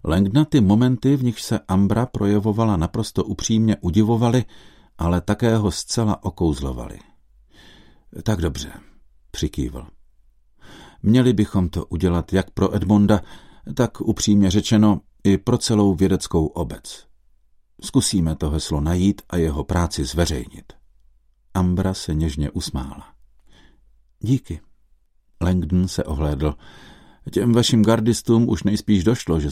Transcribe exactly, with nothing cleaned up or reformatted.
Langdona ty momenty, v nich se Ambra projevovala naprosto upřímně, udivovaly, ale také ho zcela okouzlovaly. Tak dobře, přikývl. Měli bychom to udělat jak pro Edmonda, tak upřímně řečeno i pro celou vědeckou obec. Zkusíme to heslo najít a jeho práci zveřejnit. Ambra se něžně usmála. Díky. Langdon se ohlédl. Těm vašim gardistům už nejspíš došlo, že